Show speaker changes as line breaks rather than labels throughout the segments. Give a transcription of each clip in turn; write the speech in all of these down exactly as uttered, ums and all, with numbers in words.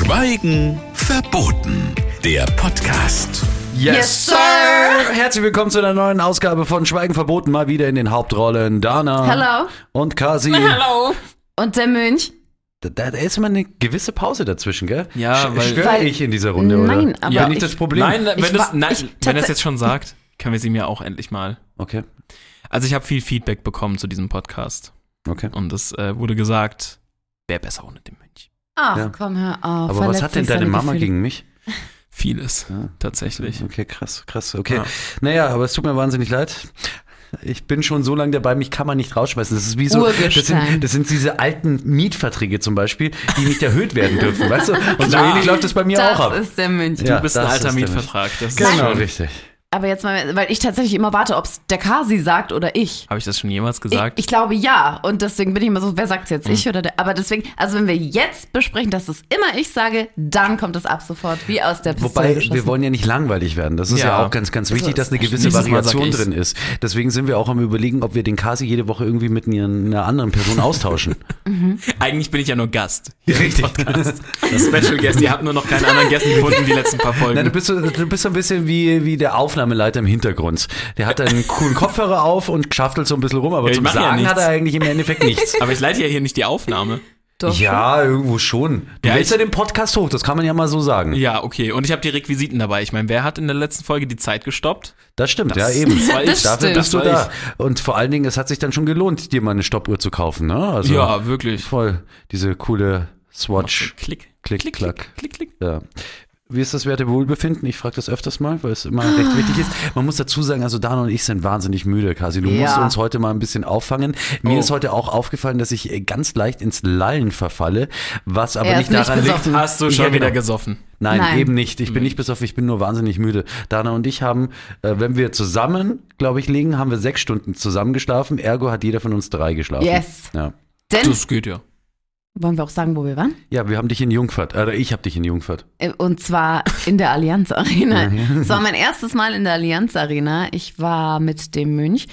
Schweigen verboten. Der Podcast.
Yes, yes Sir! Herzlich willkommen zu einer neuen Ausgabe von Schweigen verboten. Mal wieder in den Hauptrollen Dana.
Hello.
Und Kasi.
Hallo. Und der Mönch.
Da, da ist immer eine gewisse Pause dazwischen, gell?
Ja, weil...
Störe ich in dieser Runde, oder?
Nein, aber...
Ja, nicht das Problem.
Nein, wenn,
ich
das,
war,
nein,
ich,
wenn das jetzt schon sagt, können wir sie mir auch endlich mal.
Okay.
Also ich habe viel Feedback bekommen zu diesem Podcast.
Okay.
Und es äh, wurde gesagt, wäre besser ohne den Mönch.
Ach,
ja.
komm, hör auf.
Aber was hat denn deine Mama
Gefühle.
gegen mich?
Vieles,
ja.
tatsächlich.
Okay, krass, krass. Okay.
Ja.
Naja, aber es tut mir wahnsinnig leid. Ich bin schon so lange dabei, mich kann man nicht rausschmeißen. Das ist wie so, das sind, das sind diese alten Mietverträge zum Beispiel, die nicht erhöht werden dürfen, weißt du? Und so ähnlich läuft das bei mir
das
auch ab.
Das ist der Mönch.
Du
Ja,
bist ein
das
alter
ist der
Mietvertrag. Das
Genau,
ist schön.
richtig.
Aber jetzt mal, weil ich tatsächlich immer warte, ob es der Kasi sagt oder ich.
Habe ich das schon jemals gesagt?
Ich, ich glaube ja. Und deswegen bin ich immer so, wer sagt es jetzt, ich
hm.
oder der? Aber deswegen, also wenn wir jetzt besprechen, dass es immer ich sage, dann kommt es ab sofort wie aus der Pistole
Wobei,
geschossen.
wir wollen ja nicht langweilig werden. Das ist ja,
Ja.
auch ganz, ganz wichtig,
So
dass eine gewisse
Nächstes Mal
Variation
sag ich's.
drin ist. Deswegen sind wir auch am Überlegen, ob wir den Kasi jede Woche irgendwie mit einer, einer anderen Person austauschen.
Eigentlich bin ich ja nur Gast.
Richtig.
Das Special Guest. Ihr habt nur noch keinen anderen Gast gefunden, die letzten paar Folgen.
Nein, du bist so, du bist so ein bisschen wie, wie der Aufnahmeleiter im Hintergrund. Der hat einen coolen Kopfhörer auf und schaftelt so ein bisschen rum, aber
Ja, ich
zum
mach ja
Sagen
nichts.
hat er eigentlich im Endeffekt nichts.
Aber ich leite ja hier nicht die Aufnahme.
Doch.
Ja, irgendwo schon. Du
Ja,
lädst
ich-
ja den Podcast hoch, das kann man ja mal so sagen.
Ja, okay. Und ich habe die Requisiten dabei. Ich meine, wer hat in der letzten Folge die Zeit gestoppt?
Das stimmt,
Das-
ja eben.
das war ich.
Dafür
stimmt.
bist du
Das war
da. Und vor allen Dingen, es hat sich dann schon gelohnt, dir mal eine Stoppuhr zu kaufen. Ne? Also
Ja, wirklich.
voll. Diese coole Swatch.
Klick,
Klick,
klick,
klack.
klick, klick.
Ja. Wie ist das Werte Wohlbefinden? Ich frage das öfters mal, weil es immer recht wichtig ist. Man muss dazu sagen, also Dana und ich sind wahnsinnig müde, Kasi. Du
Ja.
musst uns heute mal ein bisschen auffangen. Mir
Oh.
ist heute auch aufgefallen, dass ich ganz leicht ins Lallen verfalle, was aber
Er
nicht
ist nicht
daran liegt.
besoffen.
Hast du
Ja,
schon
genau.
wieder gesoffen?
Nein,
Nein.
eben nicht. Ich bin nicht besoffen, ich bin nur wahnsinnig müde. Dana und ich haben, äh, wenn wir zusammen, glaube ich, liegen, haben wir sechs Stunden zusammen geschlafen. Ergo hat jeder von uns drei geschlafen.
Yes.
Ja,
Denn,
Das geht ja.
wollen wir auch sagen, wo wir waren?
ja wir haben dich in Jungfurt, oder ich habe dich in Jungfurt.
Äh, Und zwar in der Allianz Arena. Es war mein erstes Mal in der Allianz Arena. Ich war mit dem Mönch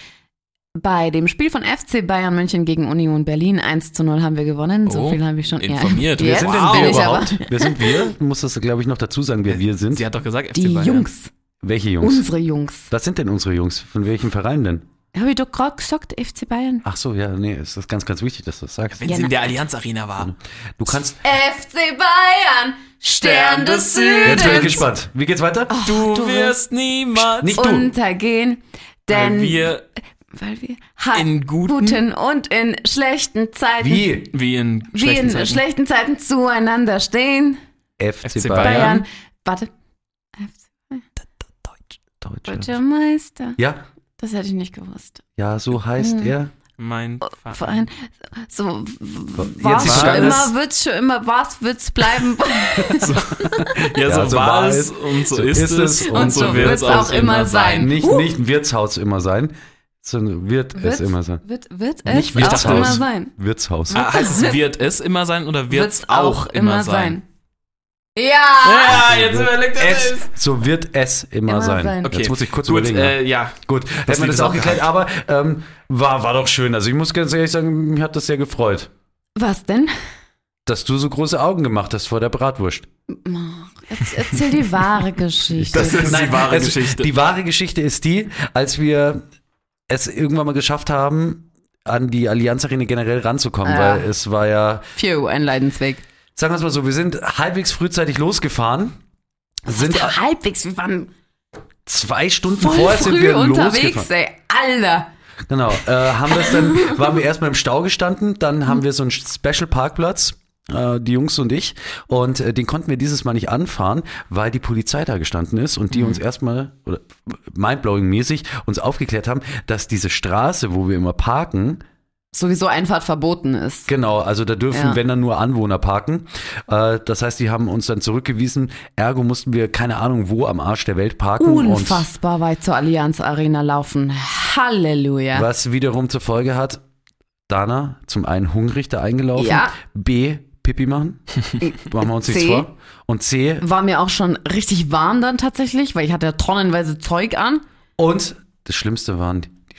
bei dem Spiel von F C Bayern München gegen Union Berlin. eins zu null haben wir gewonnen. So
Oh,
viel habe ich schon
informiert.
Ja,
Wer
jetzt
Wer sind
Wow.
denn
bin
wir
ich aber
überhaupt? Wer sind wir? Du musst das, glaube ich, noch dazu sagen, wer wir sind.
Sie hat doch gesagt, F C
die
Bayern.
Jungs.
Welche Jungs?
Unsere Jungs.
Was sind denn unsere Jungs? Von welchem Verein denn?
Habe ich doch gerade gesagt, F C Bayern?
Ach so, ja, nee, es ist ganz, ganz wichtig, dass du das sagst.
Wenn
Ja,
sie
na-
in der Allianz Arena war.
Du kannst,
F C Bayern, Stern des Südens.
jetzt bin ich gespannt. Wie geht's weiter?
Du,
du
wirst niemals
Nicht du.
Untergehen, denn
weil wir
weil wir ha-
in guten-
guten und in schlechten Zeiten
Wie?
wie in
wie
schlechten
in
Zeiten.
schlechten Zeiten zueinander stehen.
F C
F C
Bayern.
Bayern. Warte.
Deutschland.
Deutscher Meister.
Ja,
Das hätte ich nicht gewusst.
ja, so heißt
Hm.
er.
Mein
Vor
Verein.
allem, so,
Jetzt
war's
ist
schon
alles-
immer, wird's schon immer, was wird's bleiben.
Ja,
Ja,
so,
so
war
war
es
es,
und so,
so
ist,
ist
es
es
und so wird es auch immer sein.
Nicht,
Uh.
nicht ein Wirtshaus immer sein, sondern wird es
Wird's-
immer sein.
Wird, wird
Nicht
es
Wirtshaus.
auch immer sein.
Wirtshaus.
Ah, heißt es, wird es immer sein oder wird es auch immer sein?
Ja!
Ja, jetzt überlegt er
Es,
es.
so wird es immer,
Immer
sein.
sein.
Okay,
Jetzt muss ich kurz
gut,
überlegen.
äh, ja.
Gut,
Das
hätten wir
Lied
das
ist
auch geklärt, aber ähm, war, war doch schön. Also ich muss ganz ehrlich sagen, mich hat das sehr gefreut,
Was denn?
dass du so große Augen gemacht hast vor der Bratwurst.
Jetzt erzähl die wahre Geschichte.
Das ist die wahre
es-
Geschichte.
Die wahre Geschichte ist die, als wir es irgendwann mal geschafft haben, an die Allianz Arena generell ranzukommen,
Ja.
weil es war ja,
Phew, ein Leidensweg.
sagen wir es mal so, wir sind halbwegs frühzeitig losgefahren, sind
Ja, halbwegs, wir waren
zwei Stunden
voll
vorher sind
früh
wir
unterwegs,
losgefahren.
ey. Alter.
Genau, äh, haben das dann, waren wir erstmal im Stau gestanden, dann haben wir so einen Special-Parkplatz, äh, die Jungs und ich, und äh, den konnten wir dieses Mal nicht anfahren, weil die Polizei da gestanden ist und die uns erstmal, oder mindblowing-mäßig, uns aufgeklärt haben, dass diese Straße, wo wir immer parken,
Sowieso Einfahrt verboten ist.
genau, also da dürfen,
Ja.
wenn dann nur Anwohner parken. Äh, das heißt, die haben uns dann zurückgewiesen, ergo mussten wir keine Ahnung wo am Arsch der Welt parken.
Unfassbar weit zur Allianz Arena laufen. Halleluja.
Und was wiederum zur Folge hat, Dana, zum einen hungrig da eingelaufen,
Ja.
B, Pipi machen, machen wir uns nichts
C.
vor, und C,
War mir auch schon richtig warm dann tatsächlich, weil ich hatte ja tonnenweise Zeug an.
und das Schlimmste waren die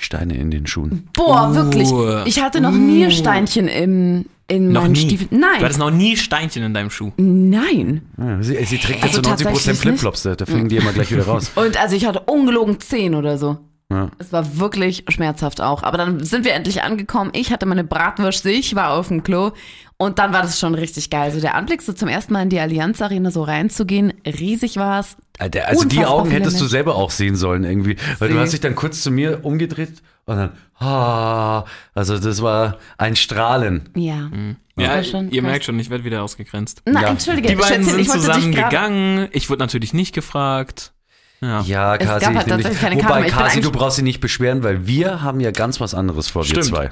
Steine in den Schuhen.
Boah,
Uh.
wirklich. Ich hatte noch nie Steinchen im, in
Noch
meinen
nie.
Stiefeln. Nein.
Du hattest noch nie Steinchen in deinem Schuh.
Nein.
Ja, sie, sie trägt
Also
jetzt so neunzig Prozent
tatsächlich
Flipflops, da, da fliegen die immer gleich wieder raus.
Und also ich hatte ungelogen zehn oder so.
Ja.
Es war wirklich schmerzhaft auch. Aber dann sind wir endlich angekommen. Ich hatte meine Bratwurst, ich war auf dem Klo. Und dann war das schon richtig geil. Also der Anblick, so zum ersten Mal in die Allianz Arena so reinzugehen, riesig war es.
Alter, also die
Unfassbar
Augen
viele
hättest du
Menschen.
selber auch sehen sollen irgendwie. Weil du
See.
hast dich dann kurz zu mir umgedreht und dann, ah, also das war ein Strahlen.
Ja.
Ja,
war schon
ihr
krass.
merkt schon, ich werde wieder ausgegrenzt.
Na,
Ja.
entschuldige,
Die beiden
Schätzchen,
sind
ich wollte
zusammen
dich grad-
gegangen. Ich wurde natürlich nicht gefragt. Ja.
Ja,
Es
Kasi,
gab halt
ich nehm
tatsächlich
dich-
keine
wobei
Karten. Ich bin
Kasi, du
eigentlich-
brauchst dich nicht beschweren, weil wir haben ja ganz was anderes vor, wir
Stimmt.
zwei.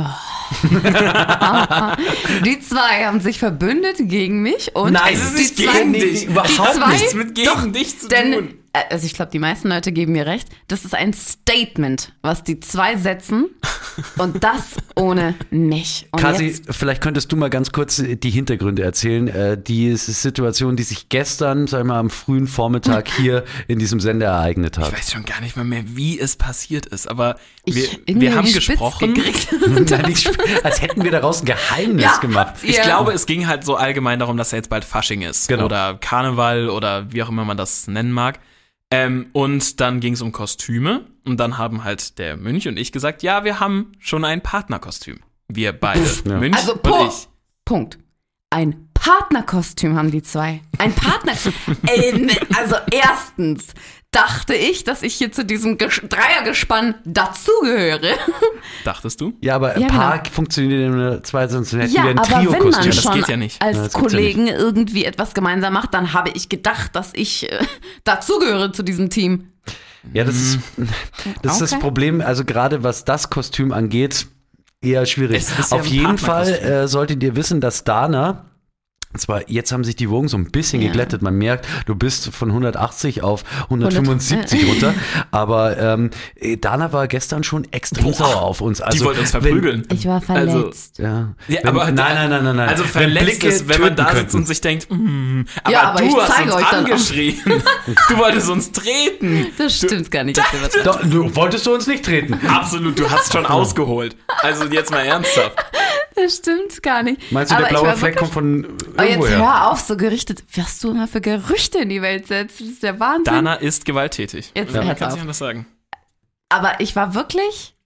Die zwei haben sich verbündet gegen mich und
Nein,
die
es ist nicht
zwei,
gegen dich,
die
überhaupt
zwei,
nichts mit gegen
doch,
dich zu
denn,
tun.
äh, Also ich glaube, die meisten Leute geben mir recht. Das ist ein Statement, was die zwei setzen und das ohne mich. Und
Kasi,
jetzt,
vielleicht könntest du mal ganz kurz die Hintergründe erzählen. Äh, die Situation, die sich gestern, sagen wir mal, am frühen Vormittag hier in diesem Sender ereignet hat.
Ich weiß schon gar nicht mal mehr, wie es passiert ist, aber
ich
wir,
irgendwie
wir haben
die Spitze
gesprochen.
gekriegt.
Nein, ich- Als hätten wir daraus ein Geheimnis
Ja.
gemacht.
Ich
Ja.
glaube, es ging halt so allgemein darum, dass ja jetzt bald Fasching ist.
Genau.
Oder Karneval oder wie auch immer man das nennen mag. Ähm, und dann ging es um Kostüme. Und dann haben halt der Mönch und ich gesagt, ja, wir haben schon ein Partnerkostüm. Wir beide.
Ja.
Mönch
Also
und
Punkt.
ich.
Punkt. Ein Partnerkostüm haben die zwei. Ein Partner. Ey, ne, also erstens dachte ich, dass ich hier zu diesem Ges- Dreiergespann dazugehöre.
Dachtest du?
Ja, aber
Ja,
Paar funktioniert in einer zwei, sonst hätten
Ja,
wir ein
aber wenn man
Trio-Kostüm.
das
schon
geht ja nicht.
als
Ja, das gibt's ja
Kollegen irgendwie etwas gemeinsam macht, dann habe ich gedacht, dass ich äh, dazugehöre zu diesem Team.
Ja, das ist das, ist das
Okay.
Problem, also gerade was das Kostüm angeht, eher schwierig.
Es ist ja
Auf
ein
jeden Fall
Partnerkostüm.
äh, solltet ihr wissen, dass Dana, und zwar jetzt haben sich die Wogen so ein bisschen
Ja.
geglättet, man merkt, du bist von hundertachtzig auf hundertfünfundsiebzig
hundert.
runter, aber ähm, Dana war gestern schon extrem
Boah,
sauer auf uns. Also,
die wollten uns
wenn-
verprügeln.
Ich war
Also,
verletzt.
Ja.
Ja,
Wenn-
aber
nein, nein, nein, nein, nein.
Also
Wenn
verletzt
Blicke
ist, wenn man
töten
da sitzt
könnten.
und sich denkt, mm, aber,
Ja, aber
du
ich
hast
zeige
uns
euch dann auch.
angeschrien. Du wolltest uns treten.
Das stimmt gar nicht. dass wir was-
Doch, du, wolltest du uns nicht treten?
Absolut, du hast schon ausgeholt. Also jetzt mal ernsthaft.
Das stimmt gar nicht.
Meinst du,
Aber
der
ich
blaue
war
Fleck
wirklich-
kommt von
Aber jetzt
irgendwoher?
hör auf, so gerichtet. Was du immer für Gerüchte in die Welt setzt. Das ist der Wahnsinn.
Dana ist gewalttätig.
Jetzt
Man
hört's
kann
auf.
sich anders sagen.
Aber ich war wirklich,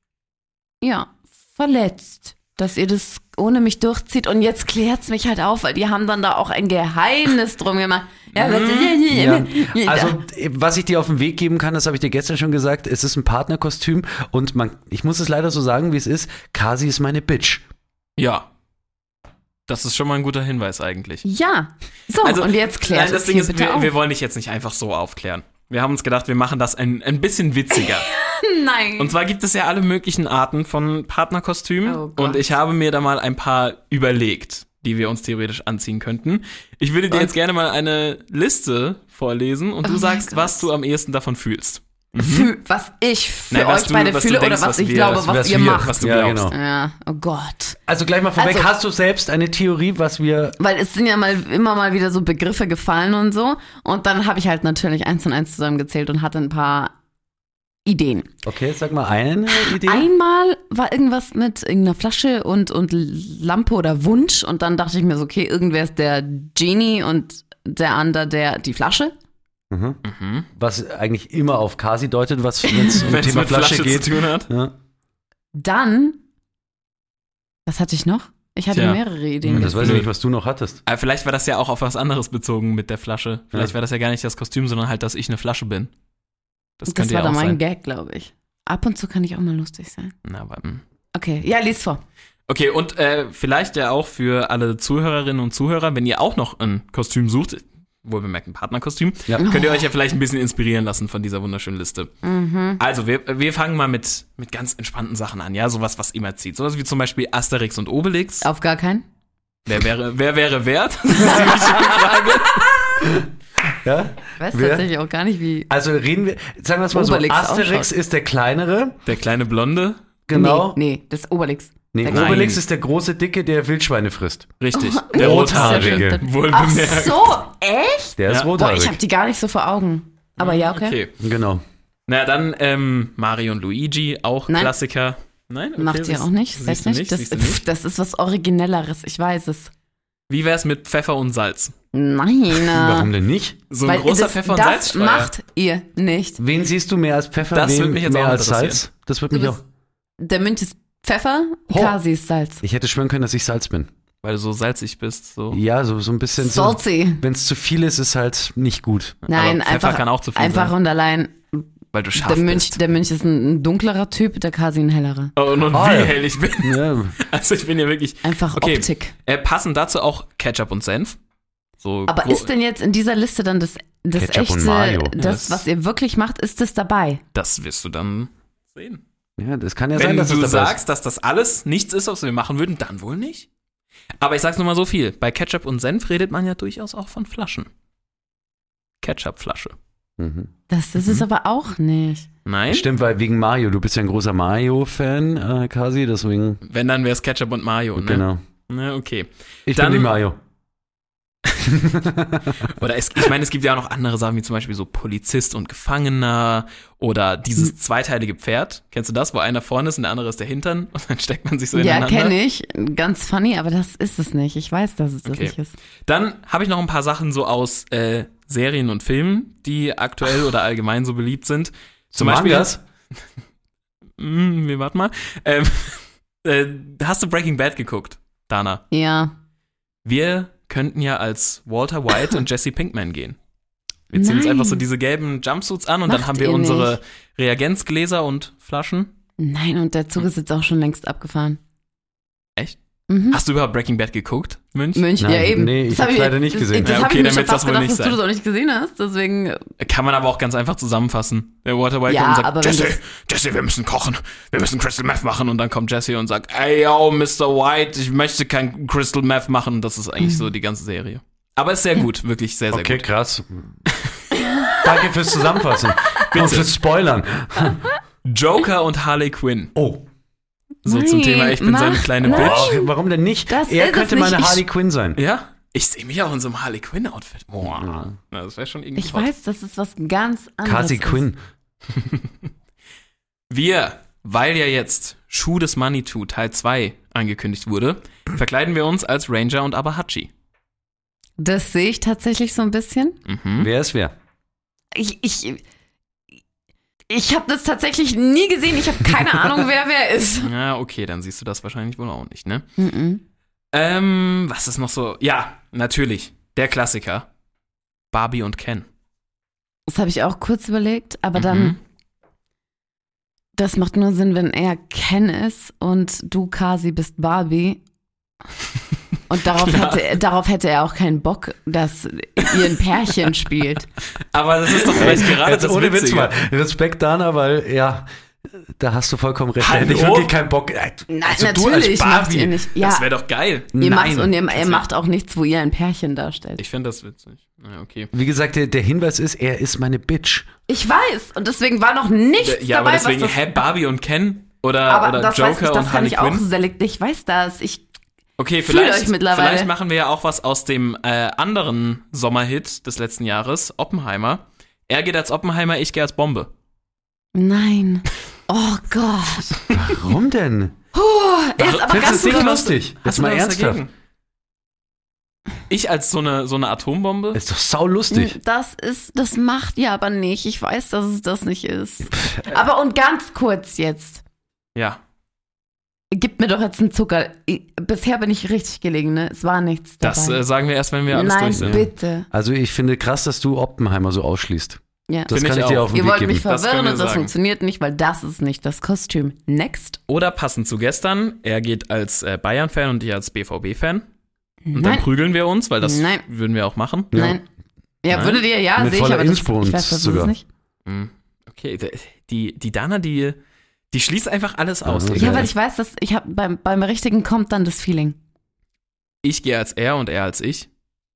ja, verletzt, dass ihr das ohne mich durchzieht. Und jetzt klärt's mich halt auf, weil die haben dann da auch ein Geheimnis drum gemacht. Ja, was
Ja, also was ich dir auf den Weg geben kann, das habe ich dir gestern schon gesagt, es ist ein Partnerkostüm und man, ich muss es leider so sagen, wie es ist, Kasi ist meine Bitch.
Ja. Das ist schon mal ein guter Hinweis eigentlich.
ja. So,
Also,
und jetzt klärt
Nein, das
es
Ding
hier
ist,
bitte
wir,
auf.
wir wollen dich jetzt nicht einfach so aufklären. Wir haben uns gedacht, wir machen das ein, ein bisschen witziger.
Nein.
Und zwar gibt es ja alle möglichen Arten von Partnerkostümen.
Oh Gott.
Und ich habe mir da mal ein paar überlegt, die wir uns theoretisch anziehen könnten. Ich würde dir
Und-
jetzt gerne mal eine Liste vorlesen und
Oh
du
mein
sagst,
Gott.
was du am ehesten davon fühlst.
Fühl, was ich für
Nein, was
euch
du-
beide
was du
fühle
denkst,
oder was,
was
ich
wir-
glaube,
was
was,
was
ihr
wir-
macht.
Was du
Ja,
glaubst.
genau.
Ja, oh Gott.
Also gleich mal vorweg,
Also-
hast du selbst eine Theorie, was wir...
Weil es sind ja mal immer mal wieder so Begriffe gefallen und so. Und dann habe ich halt natürlich eins und eins zusammengezählt und hatte ein paar Ideen.
Okay, sag mal eine Idee.
Einmal war irgendwas mit irgendeiner Flasche und, und Lampe oder Wunsch. Und dann dachte ich mir so, okay, irgendwer ist der Genie und der andere der die Flasche.
Mhm.
Mhm.
Was eigentlich immer auf Kasi deutet, was wenn es um
Wenn es
Thema
mit
Flasche,
Flasche
geht.
zu tun hat.
Ja.
Dann, was hatte ich noch? Ich hatte
Tja.
mehrere Ideen.
Hm, Das weiß ich nicht, was du noch hattest.
Aber vielleicht war das ja auch auf was anderes bezogen mit der Flasche. Vielleicht
Ja.
war das ja gar nicht das Kostüm, sondern halt, dass ich eine Flasche bin. Das,
Das
könnte
war
ja
dann
auch
mein
sein.
Gag, glaube ich. Ab und zu kann ich auch mal lustig sein.
Na, aber, hm.
Okay, ja, lies vor.
Okay, und äh, vielleicht ja auch für alle Zuhörerinnen und Zuhörer, wenn ihr auch noch ein Kostüm sucht, wohl bemerkt ein Partnerkostüm,
Ja.
könnt ihr euch ja vielleicht ein bisschen inspirieren lassen von dieser wunderschönen Liste. Also, wir, wir fangen mal mit, mit ganz entspannten Sachen an, ja, sowas, was immer zieht. Sowas wie zum Beispiel Asterix und Obelix.
Auf gar keinen.
Wer wäre, wer wäre wert? Das ist eine ziemlich schöne Frage.
Ja?
Ich weiß
Wer?
tatsächlich auch gar nicht, wie.
Also reden wir, sagen wir es mal
Obelix
so, Asterix
ausschaut.
ist der kleinere,
Der kleine Blonde.
genau.
Nee, nee, das ist Obelix.
Nee,
Der
Nein.
Obelix ist der große Dicke, der Wildschweine frisst.
Richtig.
Oh,
Der
nee,
Rothaarige.
das ist ja
Wohl
Ach
bemerkt.
so, echt?
Der ist
Ja.
Boah,
rothaarig.
ich habe die gar nicht so vor Augen. Aber ja, okay.
Okay.
Genau.
Na, dann ähm, Mario und Luigi, auch
Nein.
Klassiker. Nein? Okay,
Macht ihr
siehst-
auch nicht?
siehst
Weiß
du
nicht.
nicht,
Das,
siehst du nicht.
pf, das ist was Originelleres, ich weiß es.
Wie wär's mit Pfeffer und Salz?
Nein.
Warum denn nicht?
So ein
Weil
großer
das,
Pfeffer- und
das
Salzstreuer.
macht ihr nicht.
Wen siehst du mehr als Pfeffer,
Das
wen
würde mich jetzt
mehr
auch
als
interessieren.
Salz? Das würde
Du
mich auch.
bist, der Münch ist Pfeffer,
Ho.
Kasi ist Salz.
Ich hätte schwören können, dass ich Salz bin.
Weil du so salzig bist. So.
Ja, so, so ein bisschen. So,
Salty.
wenn es zu viel ist, ist halt nicht gut.
Nein,
Aber Pfeffer
einfach,
kann auch zu viel
einfach
sein.
und allein.
Weil du scharf
Der Münch,
bist.
der Münch ist ein, ein dunklerer Typ, der Kasi ein hellerer.
Oh, und, und
Oh,
wie
ja.
hell ich bin.
Ja.
Also ich bin ja wirklich...
Einfach
Okay.
Optik.
Äh, passen dazu auch Ketchup und Senf. So
Aber
gro-
ist denn jetzt in dieser Liste dann das, das
Ketchup und
echte,
Mayo.
das,
Das-
was ihr wirklich macht, ist das dabei?
Das wirst du dann sehen.
ja, das kann ja
Wenn
sein, dass
du
es dabei
sagst, dass das alles nichts ist, was wir machen würden, dann wohl nicht. Aber ich sag's nur mal so viel. Bei Ketchup und Senf redet man ja durchaus auch von Flaschen. Ketchupflasche.
ist. Mhm.
Das ist es aber auch nicht.
Nein?
Stimmt, weil wegen Mario, du bist ja ein großer Mario-Fan, äh, Kasi, deswegen.
Wenn, dann wär's Ketchup und Mayo, ne?
Genau.
Na, okay.
Ich
Dann-
bin die Mario.
Oder es, ich meine, es gibt ja auch noch andere Sachen, wie zum Beispiel so Polizist und Gefangener oder dieses zweiteilige Pferd. Kennst du das, wo einer vorne ist und der andere ist der Hintern und dann steckt man sich so
Ja,
ineinander?
kenne ich. Ganz funny, aber das ist es nicht. Ich weiß, dass es das
Okay.
nicht ist.
Dann habe ich noch ein paar Sachen so aus äh, Serien und Filmen, die aktuell oder allgemein so beliebt sind. Zum Beispiel.
Mangas?
Hm, wir warten mal. Ähm, äh, hast du Breaking Bad geguckt, Dana?
Ja.
Wir könnten ja als Walter White und Jesse Pinkman gehen. Wir ziehen uns
Nein.
einfach so diese gelben Jumpsuits an und dann
Macht
haben wir
ihr
unsere
nicht.
Reagenzgläser und Flaschen.
Nein, und der Zug ist jetzt auch schon längst abgefahren.
Echt?
Mhm.
Hast du überhaupt Breaking Bad geguckt, Münch?
Münch,
Nein,
ja eben.
nee, ich
Das hab
hab's leider nicht
das,
gesehen.
Das
Ja,
habe
okay,
ich mir
dann
schon
wird's das
fast
wohl
gedacht,
nicht
dass du
sein.
das auch nicht gesehen hast. Deswegen,
Kann man aber auch ganz einfach zusammenfassen. Der Walter White
Ja,
kommt und
aber
sagt,
wenn
Jesse, Jesse, wir müssen kochen. Wir müssen Crystal Meth machen. Und dann kommt Jesse und sagt, ey, yo, Mister White, ich möchte kein Crystal Meth machen. Und das ist eigentlich so die ganze Serie. Aber ist sehr gut, wirklich sehr, sehr
Okay,
gut.
krass. Danke fürs Zusammenfassen. Und fürs Spoilern.
Joker und Harley Quinn.
Oh.
So zum
Nein,
Thema, ich bin
mach-
seine kleine
nein.
Bitch.
Oh, warum denn nicht?
Das
er
ist
könnte
es
meine
nicht. Ich-
Harley Quinn sein.
Ja? Ich sehe mich auch in so einem Harley Quinn-Outfit. Boah. Na, das wäre schon irgendwie
ich
hot.
weiß, das ist was ganz anderes.
Kasi
ist.
Quinn.
Wir, weil ja jetzt Schuh des Manitou Teil zwei angekündigt wurde, verkleiden wir uns als Ranger und Abahachi.
Das sehe ich tatsächlich so ein bisschen.
Mhm.
Wer ist wer?
Ich, ich, ich habe das tatsächlich nie gesehen. Ich habe keine Ahnung, wer wer ist.
Ja, okay, dann siehst du das wahrscheinlich wohl auch nicht, ne?
Mhm.
Ähm, was ist noch so? Ja, natürlich, der Klassiker. Barbie und Ken.
Das habe ich auch kurz überlegt, aber dann,
Mhm.
das macht nur Sinn, wenn er Ken ist und du Kasi bist Barbie. Und darauf
Klar.
hätte, er- darauf hätte er auch keinen Bock, dass ihr ein Pärchen spielt.
Aber das ist doch vielleicht gerade
Jetzt
das
ohne Witz
Witzige.
mal. Respekt, Dana, weil, ja, da hast du vollkommen recht. Da
Hallo?
hätte ich wirklich keinen Bock. Äh,
Nein,
also du als
natürlich macht
Barbie.
ihr nicht. Ja,
Das wäre doch geil.
ihr macht
Nein.
und ihr, ihr
Tatsächlich.
macht auch nichts, wo ihr ein Pärchen darstellt.
Ich finde das witzig. Ja, okay.
Wie gesagt, der, der Hinweis ist, er ist meine Bitch.
Ich weiß und deswegen war noch nichts
Ja, aber
dabei,
deswegen,
was das,
hä, Barbie und Ken? Oder,
aber
oder
das
Joker
weiß ich, das
und
kann
Harley
ich auch
Quinn?
selekt. Ich weiß das. Ich
Okay,
Fühlt
vielleicht,
euch mittlerweile.
vielleicht machen wir ja auch was aus dem äh, anderen Sommerhit des letzten Jahres, Oppenheimer. Er geht als Oppenheimer, ich gehe als Bombe.
Nein. Oh Gott.
Warum denn?
Er ist aber
Findest du
ganz
es nicht
kurz.
lustig?
Hast
Jetzt
du
mal
da was
ernsthaft.
dagegen? Ich als so eine, so eine Atombombe?
Ist doch saulustig.
Das ist, das macht ihr aber nicht. Ich weiß, dass es das nicht ist. Aber und ganz kurz jetzt.
Ja.
Gib mir doch jetzt einen Zucker. Ich, bisher bin ich richtig gelegen, ne? Es war nichts dabei.
Das äh, sagen wir erst, wenn wir alles
Nein,
durch sind.
bitte.
Also ich finde krass, dass du Oppenheimer so ausschließt.
Ja.
Das
Finde
kann
ich
ich dir
auch.
auf den
Ihr
Weg
wollt
geben.
mich
Das können
verwirren
wir
und das
sagen.
funktioniert nicht, weil das ist nicht das Kostüm. Next.
Oder passend zu gestern, er geht als äh, Bayern-Fan und ich als B V B-Fan. Und dann
Nein.
prügeln wir uns, weil das
Nein.
würden wir auch machen.
Ja.
Nein. Ja,
Nein?
würdet ihr, ja,
Mit
sehe ich,
voller
aber das,
Innsbruck
ich weiß, das ist
sogar.
es nicht.
Hm. Okay, die, die Dana, die, die schließt einfach alles aus.
Ja,
Digga.
Ja, weil ich weiß, dass ich habe beim, beim Richtigen kommt dann das Feeling.
Ich gehe als er und er als ich.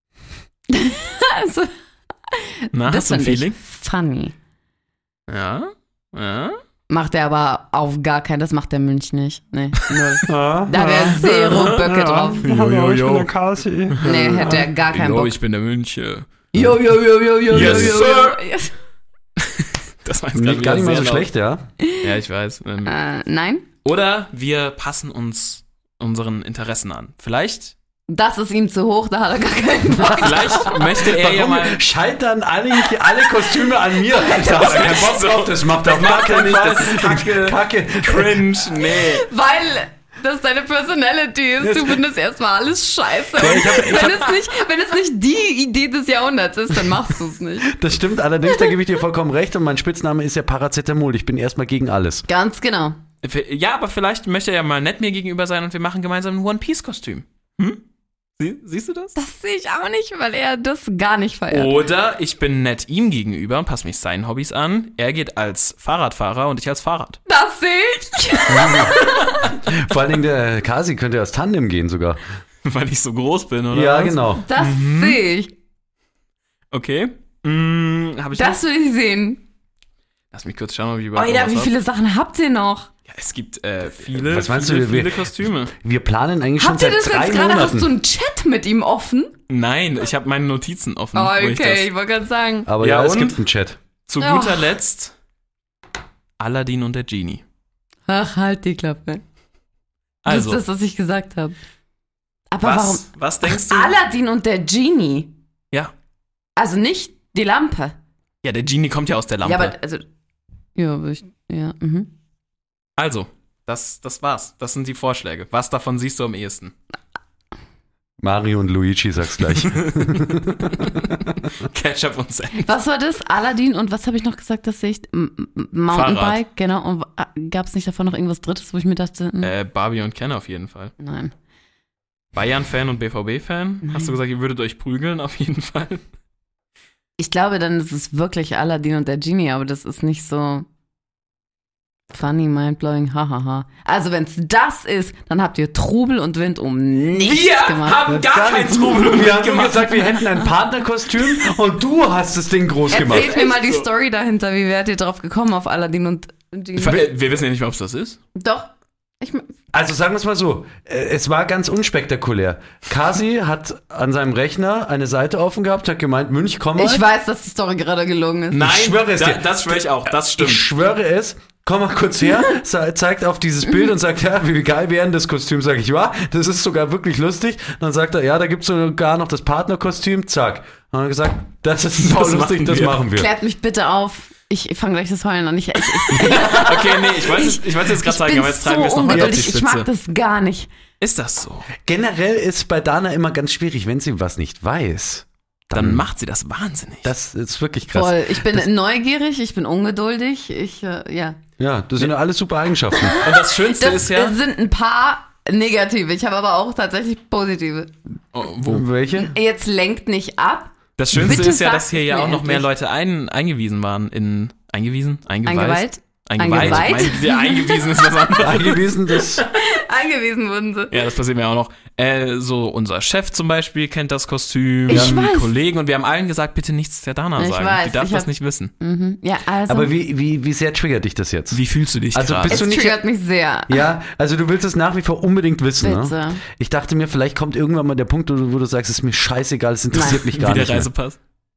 Also,
Na,
das
hast du ein
find ich
Feeling?
funny.
Ja, ja.
Macht er aber auf gar keinen, das macht der Münch nicht. Nee, null.
Ah,
Da wäre zero Böcke drauf.
Hallo, ich bin der
Kasi.
Nee, hätte er gar keinen
Hallo,
Bock.
ich bin der Münche.
Jo, jo, jo, jo, jo,
Yes,
jo, jo,
sir.
jo. Yes.
Das war jetzt
Nicht, gar nicht mal so
sehr
schlecht, ja.
laut. Ja, ich weiß. Ähm,
Äh, nein?
Oder wir passen uns unseren Interessen an. Vielleicht,
Das ist ihm zu hoch, da hat er gar keinen Bock.
vielleicht möchte er ja
Warum
mal.
scheitern alle, alle Kostüme an mir? Da hat er keinen Bock drauf, das macht
Das
auf
macht
gar
er nicht,
keinen
das ist Kacke.
Kacke.
Cringe, nee.
Weil das deine Personality ist. Du findest erstmal alles scheiße.
Ja, ich hab- ich
wenn,
hab-
es nicht, wenn es nicht die Idee des Jahrhunderts ist, dann machst du es nicht.
Das stimmt allerdings, da gebe ich dir vollkommen recht und mein Spitzname ist ja Paracetamol. Ich bin erstmal gegen alles.
Ganz genau.
Ja, aber vielleicht möchte er ja mal nett mir gegenüber sein und wir machen gemeinsam ein One-Piece-Kostüm. Hm? Sie, siehst du das?
Das sehe ich auch nicht, weil er das gar nicht feiert.
Oder ich bin nett ihm gegenüber und passe mich seinen Hobbys an. Er geht als Fahrradfahrer und ich als Fahrrad.
Das sehe ich.
Vor allen Dingen der Kasi könnte als Tandem gehen sogar.
Weil ich so groß bin, oder?
Ja,
was?
genau.
Das sehe ich.
Okay. Hm, hab ich
Das
noch?
will ich sehen.
Lass mich kurz schauen, ob ich überhaupt
Oida,
noch was
wie
hab.
viele Sachen habt ihr noch?
Ja, es gibt äh, viele,
Was meinst du,
viele,
wir-
viele Kostüme.
Wir planen eigentlich
Habt
schon
ihr
seit
das
drei
jetzt gerade? Hast
Monaten.
du einen Chat mit ihm offen?
Nein, ich habe meine Notizen offen.
Oh,
wo ich
okay,
das-
ich wollte gerade sagen.
Aber
Ja,
ja, es
und?
gibt einen Chat.
Zu
Oh.
guter Letzt Aladdin und der Genie.
Ach, halt die Klappe.
Also,
Das ist das, was ich gesagt habe. Aber
was,
warum?
was denkst du?
Aladdin und der Genie.
Ja.
Also nicht die Lampe.
Ja, der Genie kommt ja aus der Lampe.
Ja, aber also. Ja, aber ich. Ja, mhm.
Also, das, das war's. Das sind die Vorschläge. Was davon siehst du am ehesten?
Mario und Luigi, sag's gleich.
Ketchup und Senf.
Was war das? Aladdin und was habe ich noch gesagt, das sehe ich? M- M- Mountainbike,
Fahrrad.
genau. Und gab es nicht davon noch irgendwas Drittes, wo ich mir dachte, hm,
Äh, Barbie und Ken auf jeden Fall.
nein.
Bayern-Fan und B V B-Fan?
Nein.
Hast du gesagt, ihr würdet euch prügeln auf jeden Fall?
Ich glaube, dann ist es wirklich Aladdin und der Genie, aber das ist nicht so funny, mindblowing, hahaha. Also wenn es das ist, dann habt ihr Trubel und Wind um nichts gemacht.
haben gar keinen
nichts.
Trubel und
Wir
Wind
haben
gemacht.
gesagt, wir hätten ein Partnerkostüm und du hast das Ding groß gemacht.
Erzählt mir mal die
so.
Story dahinter. Wie wärt ihr drauf gekommen auf Aladdin und Genie?
Wir, wir wissen ja nicht mal, ob es das ist.
Doch. Ich,
Also sagen wir es mal so, äh, es war ganz unspektakulär. Kasi hat an seinem Rechner eine Seite offen gehabt, hat gemeint, Münch, komm mal.
ich weiß, dass die Story gerade gelogen ist.
Nein,
schwöre es
da,
dir.
das schwöre ich auch. Das stimmt.
Ich schwöre es. Komm mal kurz her, ze- zeigt auf dieses Bild und sagt, ja, wie geil wäre denn das Kostüm? Sag ich, ja, das ist sogar wirklich lustig. Dann sagt er, ja, da gibt's sogar noch das Partnerkostüm, zack. Und dann hat er gesagt, das ist so
Das
lustig,
machen
das
wir.
machen wir.
Klärt mich bitte auf. Ich fange gleich das Heulen an. Ich, ich, ich,
Okay, nee, ich wollte es ich wollte jetzt gerade
ich
zeigen,
bin
aber jetzt treiben wir es
so
nochmal auf die
ungeduldig. Ich mag
Spitze.
das gar nicht.
Ist das so?
Generell ist bei Dana immer ganz schwierig, wenn sie was nicht weiß.
Dann macht sie das wahnsinnig.
Das ist wirklich krass.
Voll. Ich bin neugierig, ich bin ungeduldig. Ich, äh, ja.
Ja, das sind ja alles super Eigenschaften.
Und das Schönste
Das
ist ja.
sind ein paar negative. Ich habe aber auch tatsächlich positive.
Oh, wo?
Welche?
Jetzt lenkt nicht ab.
Das Schönste
Bitte
ist ja,
sag
dass hier
es
ja
mir
auch noch mehr
endlich.
Leute ein, eingewiesen waren in. Eingewiesen? Eingeweiht?
Eingeweiht?
Eingeweiht.
Eingeweiht?
Mein, ja, eingewiesen ist was anderes.
Eingewiesen, das.
Eingewiesen wurden sie.
Ja, das passiert mir auch noch. Äh, so, unser Chef zum Beispiel kennt das Kostüm.
Ich
wir haben
weiß.
Kollegen und wir haben allen gesagt, bitte nichts der Dana
Ich
sagen.
weiß,
Die darf
ich
das
hab-
nicht wissen.
Mhm. Ja, also.
Aber wie, wie, wie sehr triggert dich das jetzt?
Wie fühlst du dich
Also
gerade?
bist
es
du nicht-
triggert mich sehr.
Ja, also du willst es nach wie vor unbedingt wissen, ne?
Bitte.
Ich dachte mir, vielleicht kommt irgendwann mal der Punkt, wo du, wo du sagst, es ist mir scheißegal, es interessiert
Nein.
mich gar
Wie der
nicht mehr.
Reisepass.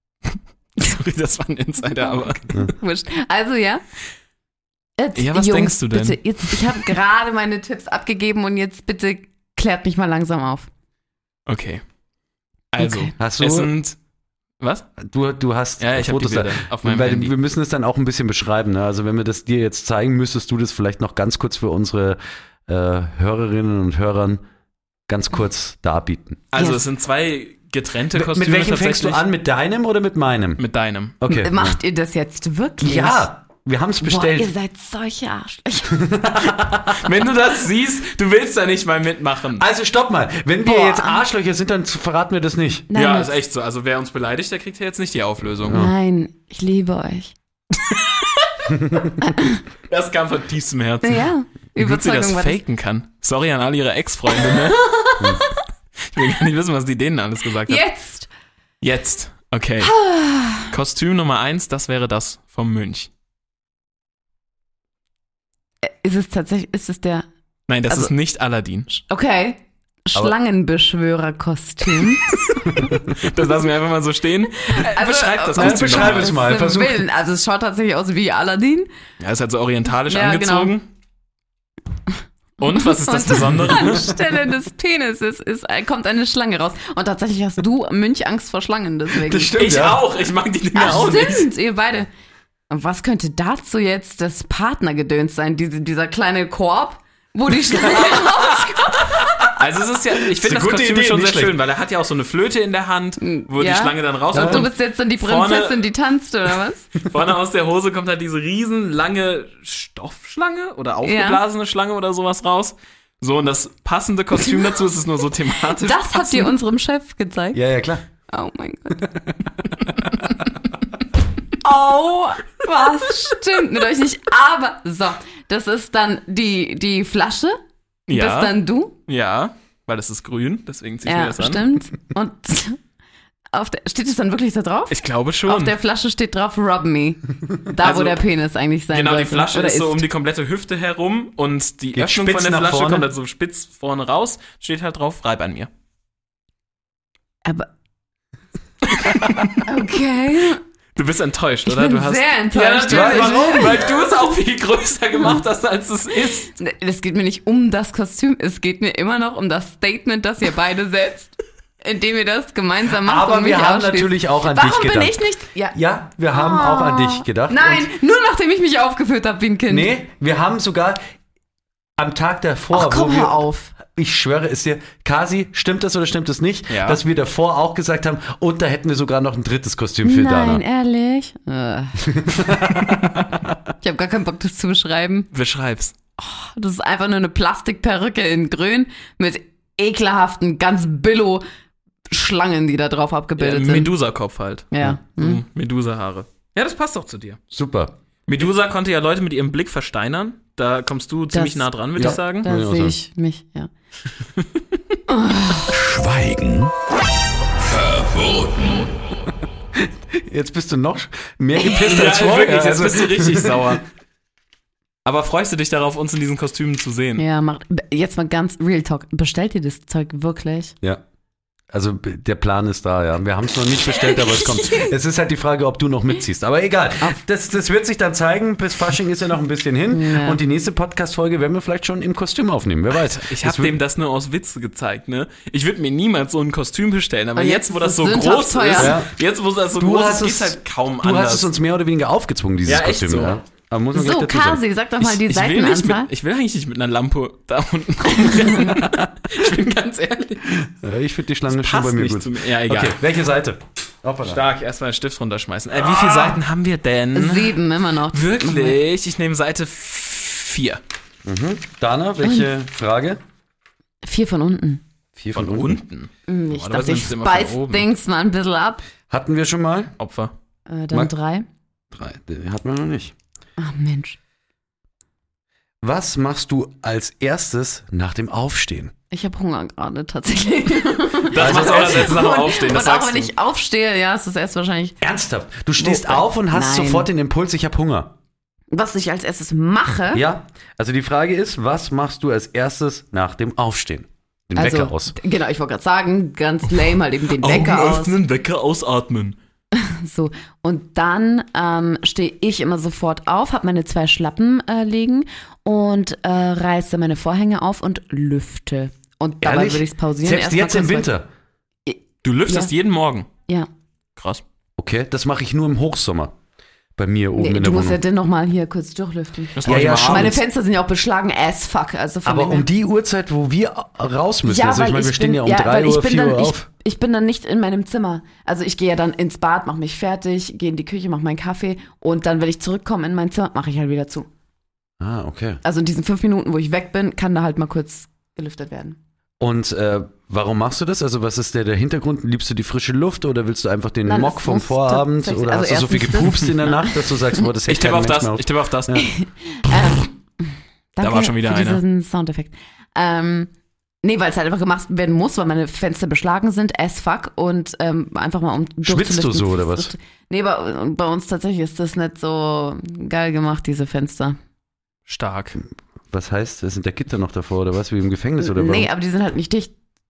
Sorry, das war ein Insider, aber.
Wurscht. Also ja. Jetzt,
Ja, was
Jungs,
denkst du denn?
Bitte, jetzt, ich habe gerade meine Tipps abgegeben und jetzt bitte klärt mich mal langsam auf.
Okay. Also,
Okay.
Hast du,
es sind. Was?
du, du hast
Ja, ich habe die
Fotos da.
Bilder auf meinem
Weil
Handy.
wir müssen es dann auch ein bisschen beschreiben. Ne? Also wenn wir das dir jetzt zeigen, müsstest du das vielleicht noch ganz kurz für unsere äh, Hörerinnen und Hörern ganz kurz darbieten.
Also,
Yes.
es sind zwei getrennte
Mit,
Kostüme.
mit welchem fängst du
tatsächlich.
an? Mit deinem oder mit meinem?
Mit deinem.
Okay.
Macht ihr das jetzt wirklich?
Ja, wir haben es
Boah,
bestellt.
ihr seid solche Arschlöcher.
Wenn du das siehst, du willst da nicht mal mitmachen.
Also stopp mal. Wenn wir
Boah.
jetzt Arschlöcher sind, dann verraten wir das nicht.
Nein,
ja,
das-
ist echt so. Also, wer uns beleidigt, der kriegt ja jetzt nicht die Auflösung.
Nein, ich liebe euch.
Das kam von tiefstem Herzen.
Ja,
Wie gut sie das
Überzeugung war das.
faken kann. Sorry an alle ihre Ex-Freunde, ne? Ich will gar nicht wissen, was die denen alles gesagt hat.
Jetzt!
Jetzt. Okay. Kostüm Nummer eins, das wäre das vom Mönch.
Ist es tatsächlich, ist es der,
Nein, das
Also-
ist nicht Aladdin.
okay, Schlangenbeschwörerkostüm.
Das lassen wir einfach mal so stehen.
Also,
Beschreib das
äh,
Kostüm
beschreib
doch
es
mal.
mal. Versuch.
Willen. Also es schaut tatsächlich aus wie Aladdin.
Ja, ist halt so orientalisch
Ja,
angezogen. Und, was ist das
Und
Besondere?
Anstelle des Penises ist, kommt eine Schlange raus. Und tatsächlich hast du, Münch, Angst vor Schlangen deswegen.
Das stimmt,
Ich
ja.
auch, ich mag die Dinger
Ach,
auch nicht.
stimmt, ihr beide. Und was könnte dazu jetzt das Partnergedöns sein? Diese, dieser kleine Korb, wo die Schlange rauskommt?
Also es ist ja, ich finde
eine
das
gute
Kostüm
Idee,
schon
nicht
sehr
schlecht.
schön, weil er hat ja auch so eine Flöte in der Hand, wo
Ja.
die Schlange dann rauskommt.
Und du bist jetzt dann die
Vorne-
Prinzessin, die tanzt, oder was?
Vorne aus der Hose kommt halt diese riesen lange Stoffschlange oder aufgeblasene Schlange oder sowas raus. So, und das passende Kostüm dazu ist es nur so thematisch.
Das habt ihr unserem Chef gezeigt?
Ja, ja, klar.
Oh mein Gott. Oh, was stimmt mit euch nicht? Aber, so, das ist dann die, die Flasche.
Ja.
Bist dann du?
Ja, weil das ist grün, deswegen zieh ich mir
Ja,
das an.
stimmt. Und auf der, steht es dann wirklich da drauf?
Ich glaube schon.
Auf der Flasche steht drauf, rob me. Da,
Also,
wo der Penis eigentlich sein
Genau,
sollte.
die Flasche
Oder
ist so um die komplette Hüfte herum und die
Geht
Öffnung
spitz
von der
nach
Flasche
vorne.
kommt halt so spitz vorne raus, steht halt drauf, reib an mir.
Aber. Okay.
Du bist enttäuscht,
Ich
oder?
bin
du hast
sehr enttäuscht.
Ja, natürlich.
Ja, ich-
Warum? Weil du es auch viel größer gemacht hast, als es ist.
Es geht mir nicht um das Kostüm, es geht mir immer noch um das Statement, das ihr beide setzt, indem ihr das gemeinsam macht.
Aber
und mich
wir haben
ausschließt.
natürlich auch an
Warum
dich gedacht.
bin ich nicht? Ja.
Ja, wir haben auch an dich gedacht.
Nein, nur nachdem ich mich aufgeführt habe wie ein Kind.
Und, nee, wir haben sogar am Tag davor,
Ach, komm,
wo wir,
hör auf.
ich schwöre es dir, Kasi, stimmt das oder stimmt das nicht,
Ja.
dass wir davor auch gesagt haben, und da hätten wir sogar noch ein drittes Kostüm für
Nein,
Dana.
ehrlich? Äh. Ich habe gar keinen Bock, das zu beschreiben.
Beschreib's.
Das ist einfach nur eine Plastikperücke in grün mit ekelhaften, ganz billo Schlangen, die da drauf abgebildet
Ja,
sind.
Medusa-Kopf halt.
Ja. Hm.
Mhm. Medusa-Haare. Ja, das passt doch zu dir.
Super.
Medusa konnte ja Leute mit ihrem Blick versteinern. Da kommst du ziemlich
Das-
nah dran, würde
ja.
ich sagen.
Muss ich
Da
auch
sehe
sagen.
ich mich, ja.
Schweigen verboten.
Jetzt bist du noch mehr gepisst als
Ja,
vorher.
wirklich, jetzt
Also-
bist du richtig sauer. Aber freust du dich darauf, uns in diesen Kostümen zu sehen?
Ja, macht. Jetzt mal ganz Real Talk. Bestellt ihr das Zeug wirklich?
Ja. Also der Plan ist da, ja. Wir haben es noch nicht bestellt, aber es kommt. Es ist halt die Frage, ob du noch mitziehst. Aber egal. Das, das wird sich dann zeigen. Bis Fasching ist ja noch ein bisschen hin.
Ja.
Und die nächste Podcast-Folge werden wir vielleicht schon im Kostüm aufnehmen. Wer weiß.
Ich
Das
habe
wird-
dem das nur aus Witz gezeigt, ne? Ich würde mir niemals so ein Kostüm bestellen, aber
Und
jetzt,
jetzt
wo
ist
das
es
so
sündhaft
groß
teuer.
ist,
Ja.
jetzt, wo das so
Du
groß
hast
ist,
es-
geht's halt kaum
Du
anders.
hast es uns mehr oder weniger aufgezwungen, dieses
Ja, echt
Kostüm.
so.
Ja. Aber muss man
So,
gleich dazu sagen.
Kasi, sag doch mal die
ich, ich, will nicht
Seitenanzahl.
mit, ich will eigentlich nicht mit einer Lampe da unten rumrennen. Ich bin ganz ehrlich.
Ja, ich finde die Schlange schon bei
Passt
mir
nicht
gut.
zu mir. Ja, egal.
Okay, welche Seite? Hoppala.
Stark, erstmal den Stift runterschmeißen. Äh, wie viele Seiten haben wir denn?
Sieben, immer noch.
Wirklich? Ich nehme Seite vier.
Dana, welche Frage?
Vier von unten.
Vier
Von
von, unten.
Hm, Ich
Normalerweise
dachte, ich
nimmst du immer von
spice
oben.
Dings mal ein bisschen ab.
Hatten wir schon mal?
Opfer.
Äh, dann
Mag-
drei.
Drei. Die hatten wir noch nicht.
Ach Mensch.
Was machst du als erstes nach dem Aufstehen?
Ich habe Hunger gerade tatsächlich.
Das macht auch das letzte nach dem Aufstehen, das
Und auch
sagst
wenn
du.
ich aufstehe, ja, ist das erst wahrscheinlich.
Ernsthaft? Du stehst
Wo-
auf und hast
Nein.
sofort den Impuls, ich habe Hunger.
Was ich als erstes mache.
Ja? Also die Frage ist, was machst du als erstes nach dem Aufstehen? Den
also,
Wecker aus.
Genau, ich wollte gerade sagen, ganz lame, halt eben den Wecker aus.
Wecker ausatmen.
So, und dann ähm, stehe ich immer sofort auf, habe meine zwei Schlappen äh, liegen und äh, reiße meine Vorhänge auf und lüfte. Und dabei
Ehrlich?
würde ich es pausieren.
Selbst
erst mal
jetzt im
kurz
Winter?
Du lüftest
Ja.
jeden Morgen.
Ja.
Krass.
Okay, das mache ich nur im Hochsommer. Bei mir oben
Nee,
in
du
der
musst ja
Wohnung.
dann nochmal hier kurz durchlüften.
Das
Ja,
mach ich
ja,
immer
schon.
Meine
abends.
Fenster sind ja auch beschlagen as fuck. Also von
Aber
dem her-
um die Uhrzeit, wo wir raus müssen,
Ja,
also ich
weil
meine, wir
ich
stehen
bin-
ja um
ja,
drei
weil ich
Uhr,
bin
vier
dann,
Uhr
ich,
auf.
ich bin dann nicht in meinem Zimmer. Also ich gehe ja dann ins Bad, mache mich fertig, gehe in die Küche, mache meinen Kaffee und dann, wenn ich zurückkomme in mein Zimmer, mache ich halt wieder zu.
Ah, okay.
Also in diesen fünf Minuten, wo ich weg bin, kann da halt mal kurz gelüftet werden.
Und äh, warum machst du das? Also was ist der, der Hintergrund? Liebst du die frische Luft oder willst du einfach den
Nein,
Mock
es
vom
muss
Vorabend?
tatsächlich-
Oder
also
hast du so viel
erstens das-
gepupst in der Nacht, dass du sagst, boah, das
Ich
hält
tippe
kein
auf
Mensch
das.
mehr auf?
Ich tippe auf das.
Ähm, danke
war schon wieder
für
einer.
diesen Soundeffekt. Ähm, nee, weil es halt einfach gemacht werden muss, weil meine Fenster beschlagen sind, as fuck. Und ähm, einfach mal um
Schwitzt du
durchzulüften.
so, oder was?
Nee, bei, bei uns tatsächlich ist das nicht so geil gemacht, diese Fenster.
Stark.
Was heißt, sind da Gitter noch davor oder was? Wie im Gefängnis oder warum?
Nee, aber die sind halt nicht dicht.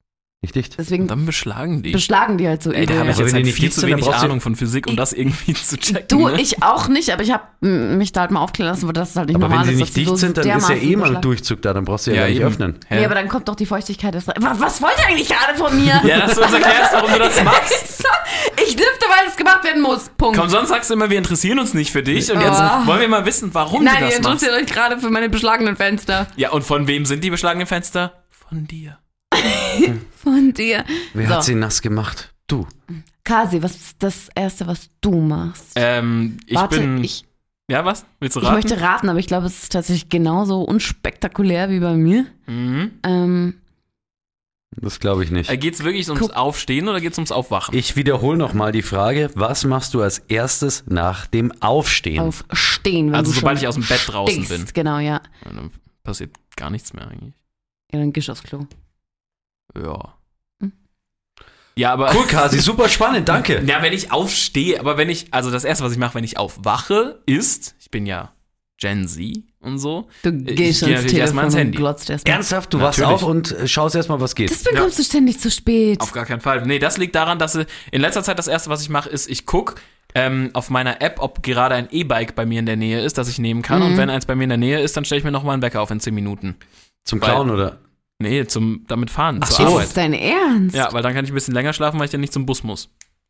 Nicht dicht.
Deswegen
Und dann beschlagen die.
beschlagen die halt so
Ey, da
übel.
habe ich
Aber
jetzt
wenn die
halt
nicht
viel
dicht
zu
sind, dann
wenig
brauchst du-
Ahnung von Physik, um das irgendwie zu checken.
Du,
ne?
ich auch nicht, aber ich habe mich da halt mal aufklären lassen, dass es halt nicht
Aber
normal
wenn sie
ist,
nicht
dass die
dicht
so
sind, dann ist ja
dermaßen
eh mal ein
beschlagen.
Durchzug da, dann brauchst du ja, gar nicht
eben.
öffnen.
Hä?
Ja, aber dann kommt doch die Feuchtigkeit erst rein. Was, was wollt ihr eigentlich gerade von mir?
Ja, dass du uns erklärst, warum du das machst.
Ich lüfte, weil es gemacht werden muss. Punkt.
Komm, sonst sagst du immer, wir interessieren uns nicht für dich. Und jetzt
Oh.
wollen wir mal wissen, warum
Nein,
du
ihr
das machst.
interessiert euch gerade für meine beschlagenen Fenster.
Ja, und von wem sind die beschlagenen Fenster? Von dir.
Von dir.
Wer
So.
hat sie nass gemacht? Du.
Kasi, was ist das Erste, was du machst?
Ähm, ich
Warte,
bin.
ich,
ja, was? Willst du
ich
raten?
möchte raten, aber ich glaube, es ist tatsächlich genauso unspektakulär wie bei mir.
Mhm.
Ähm,
Das glaube ich nicht.
Äh, geht's wirklich ums
Guck.
Aufstehen oder geht's ums Aufwachen?
Ich wiederhole nochmal die Frage, was machst du als erstes nach dem Aufstehen?
aufstehen, wenn
also
du
sobald
schon
ich aus dem Bett draußen
stinkst.
bin.
Genau, ja.
Ja, dann passiert gar nichts mehr eigentlich.
Ja, dann gehst du aufs Klo.
Ja.
Hm.
Ja, aber.
Cool, Kasi, super spannend, danke.
Ja, wenn ich aufstehe, aber wenn ich, also das erste, was ich mache, wenn ich aufwache, ist, ich bin ja Gen Z und so.
Du
Ich
gehst
gehe
ans
natürlich erst mal
Telefon
ans
und
Handy.
glotzt erstmal.
Ernsthaft, du wachst
Natürlich.
auf und äh, schaust erstmal, was geht.
Deswegen
Ja.
kommst du ständig zu spät.
Auf gar keinen Fall. Nee, das liegt daran, dass äh, in letzter Zeit das erste, was ich mache, ist, ich gucke ähm, auf meiner App, ob gerade ein E-Bike bei mir in der Nähe ist, das ich nehmen kann.
Mhm.
Und wenn eins bei mir in der Nähe ist, dann stelle ich mir nochmal einen Wecker auf in zehn Minuten.
Zum
Weil-
Klauen, oder?
Nee, zum damit fahren,
Ach
zur
so.
Arbeit.
Ist dein Ernst?
Ja, weil dann kann ich ein bisschen länger schlafen, weil ich dann nicht zum Bus muss.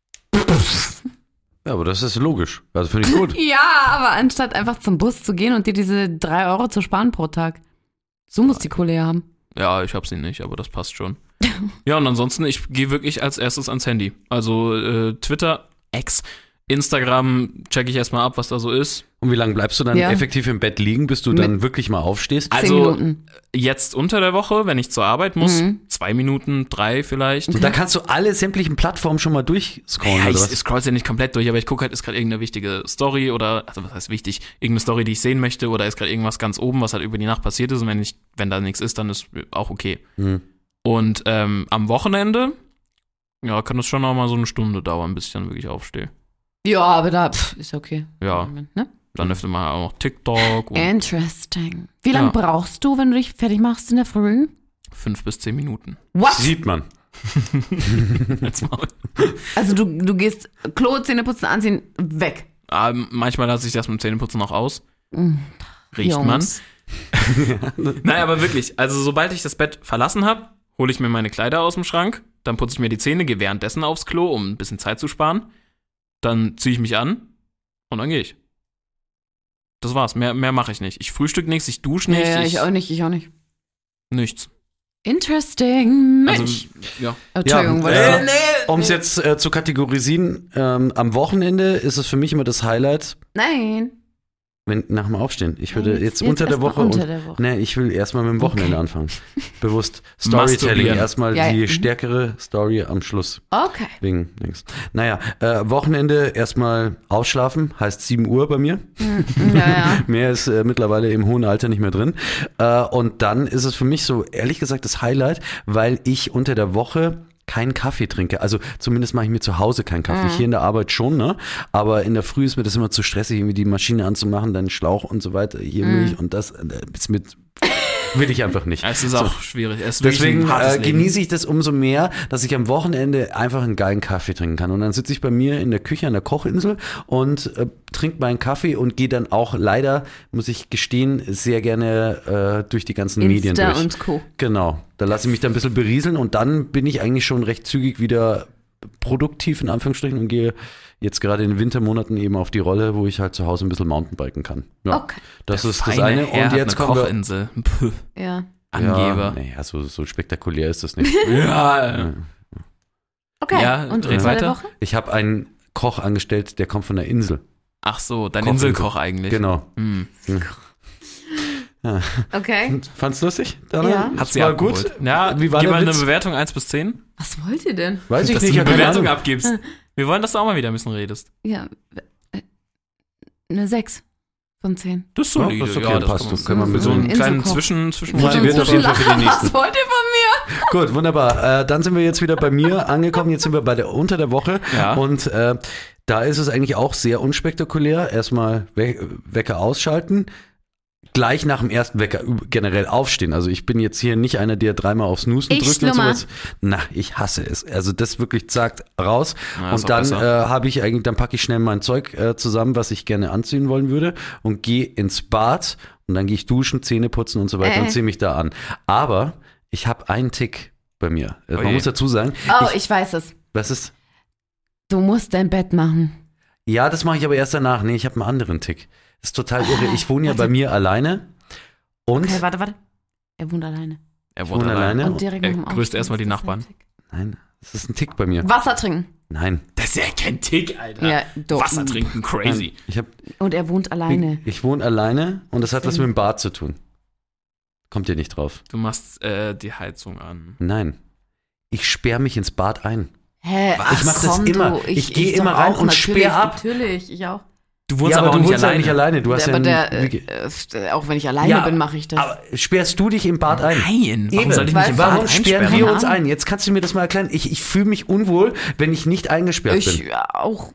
Ja, aber das ist logisch. Also finde ich gut.
Ja, aber anstatt einfach zum Bus zu gehen und dir diese drei Euro zu sparen pro Tag. So muss die Kohle ja haben.
Ja, ich hab sie nicht, aber das passt schon. Ja, und ansonsten, ich gehe wirklich als erstes ans Handy. Also äh, Twitter, X, Instagram checke ich erstmal ab, was da so ist.
Und wie lange bleibst du dann
Ja.
effektiv im Bett liegen, bis du
Mit-
dann wirklich mal aufstehst?
Zehn
Also
Minuten.
jetzt unter der Woche, wenn ich zur Arbeit muss,
Mhm.
zwei Minuten, drei vielleicht.
Und da kannst du alle sämtlichen Plattformen schon mal durchscrollen,
Ja,
oder
ich
was?
scroll ja nicht komplett durch, aber ich gucke halt, ist gerade irgendeine wichtige Story oder, also was heißt wichtig, irgendeine Story, die ich sehen möchte oder ist gerade irgendwas ganz oben, was halt über die Nacht passiert ist und wenn, ich, wenn da nichts ist, dann ist auch okay.
Hm.
Und ähm, am Wochenende, ja, kann das schon noch mal so eine Stunde dauern, bis ich dann wirklich aufstehe.
Ja, aber da pff, ist okay.
Ja.
Ne?
Dann öfter mal auch noch TikTok und
Interesting. Wie lange
Ja.
brauchst du, wenn du dich fertig machst in der Früh?
fünf bis zehn Minuten.
What?
Sieht man.
Als Maul.
Also du, du gehst Klo, Zähne putzen, anziehen, weg.
Ähm, manchmal lasse ich das mit dem Zähneputzen noch aus.
Mm,
Riecht
Jungs.
man. Nein, aber wirklich, also sobald ich das Bett verlassen habe, hole ich mir meine Kleider aus dem Schrank, dann putze ich mir die Zähne, gehe währenddessen aufs Klo, um ein bisschen Zeit zu sparen. Dann ziehe ich mich an und dann gehe ich. Das war's, mehr, mehr mache ich nicht. Ich frühstück nichts, ich dusche
Ja,
nicht,
ja,
ich,
ich auch nicht, ich auch nicht.
nichts.
Interesting. Mensch.
Also, ja.
Entschuldigung,
Ja,
wollte
äh,
ich sagen.
Um es jetzt äh, zu kategorisieren, ähm, am Wochenende ist es für mich immer das Highlight,
Nein.
wenn nach dem Aufstehen. Ich würde
Jetzt-
jetzt,
jetzt
unter der
erst mal
Woche.
unter
und,
der Woche.
Nee, ich will erstmal mit dem Wochenende
Okay.
anfangen. Bewusst. Storytelling.
Masturbieren.
Erstmal
Ja,
die
ja.
stärkere Story am Schluss.
Okay.
Wegen nichts. Naja, äh, Wochenende erstmal ausschlafen, heißt sieben Uhr bei mir.
Ja, ja.
Mehr ist äh, mittlerweile im hohen Alter nicht mehr drin. Äh, und dann ist es für mich so, ehrlich gesagt, das Highlight, weil ich unter der Woche keinen Kaffee trinke. Also zumindest mache ich mir zu Hause keinen Kaffee.
Mhm.
Hier in der Arbeit schon, ne? Aber in der Früh ist mir das immer zu stressig, irgendwie die Maschine anzumachen, dann Schlauch und so weiter, hier
Mhm.
Milch und das. äh, Ist mit will ich einfach nicht.
Es ist
So.
auch schwierig. Es ist wirklich
Deswegen
ein hartes
äh,
Leben.
genieße ich das umso mehr, dass ich am Wochenende einfach einen geilen Kaffee trinken kann. Und dann sitze ich bei mir in der Küche an der Kochinsel und äh, trinke meinen Kaffee und gehe dann auch leider, muss ich gestehen, sehr gerne äh, durch die ganzen Medien
Insta
durch.
und Co.
Genau, da lasse ich mich dann ein bisschen berieseln und dann bin ich eigentlich schon recht zügig wieder produktiv in Anführungsstrichen und gehe jetzt gerade in den Wintermonaten eben auf die Rolle, wo ich halt zu Hause ein bisschen Mountainbiken kann. Ja,
Okay.
das
Der
ist das
feine
eine.
Herr
Und
hat
jetzt
eine
kommen wir.
Kochinsel. Puh,
Ja.
Angeber.
Ja, naja, so, so spektakulär ist das nicht.
Ja.
Okay.
Ja,
und
red
unter
weiter.
der Woche?
Ich habe einen Koch angestellt, der kommt von der Insel.
Ach so, dein
Kochinsel.
Inselkoch eigentlich.
Genau.
Hm.
Okay.
Fand's lustig? Dana?
Ja.
Hat sie
war
abgeholt.
gut.
Ja,
Wie war
gib
der
mal eine
Witz?
Bewertung eins bis zehn.
Was wollt ihr denn?
Weiß ich
Dass
nicht.
du
ich
eine
hab keine
Bewertung
Ahnung.
abgibst. Wir wollen, dass du auch mal wieder ein bisschen redest.
Ja. äh, Eine sechs von zehn.
Das ist
Ja,
solide.
das ist okay,
ja, das
passt.
kann
Das
man-
können wir mit
so einen
Inselkoch.
kleinen Zwischen, Zwischen
Motiviert auf jeden Fall für die nächsten.
Was wollt ihr von mir?
Gut, wunderbar. Äh, dann sind wir jetzt wieder bei mir angekommen. Jetzt sind wir bei der unter der Woche.
Ja.
Und äh, da ist es eigentlich auch sehr unspektakulär. Erstmal We Wecker ausschalten. gleich nach dem ersten Wecker generell aufstehen. Also ich bin jetzt hier nicht einer, der dreimal aufs Snoosen
Ich
drückt und
schlummer.
sowas. Na, ich hasse es. Also das wirklich zack raus.
Na, ist
und
auch
dann
besser.
äh, habe ich eigentlich, dann packe ich schnell mein Zeug äh, zusammen, was ich gerne anziehen wollen würde und gehe ins Bad und dann gehe ich duschen, Zähne putzen und so weiter
Äh.
und ziehe mich da an. Aber ich habe einen Tick bei mir. Äh,
Oh
Man
je.
muss dazu sagen,
Oh,
ich,
ich weiß es.
was ist?
Du musst dein Bett machen.
Ja, das mache ich aber erst danach. Nee, ich habe einen anderen Tick. Das ist total irre. Ich wohne ja
warte.
bei mir alleine und
Okay, warte, warte. Er wohnt alleine.
Er
wohne
wohnt alleine.
alleine.
Und direkt
Er
nach dem
grüßt
Aufstehen
erstmal die
ist das
Nachbarn.
ein Tick.
nein, das ist ein Tick bei mir.
Wasser trinken.
Nein.
Das ist ja kein Tick, Alter.
Ja, doch.
Wasser trinken, crazy.
Ich, hab,
Und er wohnt alleine.
ich, ich wohne alleine und das hat was
Stimmt.
mit dem Bad zu tun. Kommt ihr nicht drauf?
Du machst äh, die Heizung an.
Nein. Ich sperre mich ins Bad ein.
Hä?
Ich
ach,
mach das
komm,
immer.
Du.
Ich geh
doch
immer rein
auch,
und
natürlich,
sperr ab.
Natürlich, ich auch.
Du wohnst
ja,
aber,
aber
auch
du
nicht
wohnst ja
alleine.
nicht alleine. Du hast
Ja,
ja,
aber
ein-
der,
wie-
äh, auch wenn ich alleine
Ja,
bin, mache ich das.
aber sperrst du dich im Bad ein?
Nein, warum
Eben.
soll ich mich
Weil-
im
Warum
Bad
sperren
einsperren?
wir uns
Keine
ein? Jetzt kannst du mir das mal erklären. Ich, ich fühle mich unwohl, wenn ich nicht eingesperrt
ich
bin.
ja, auch.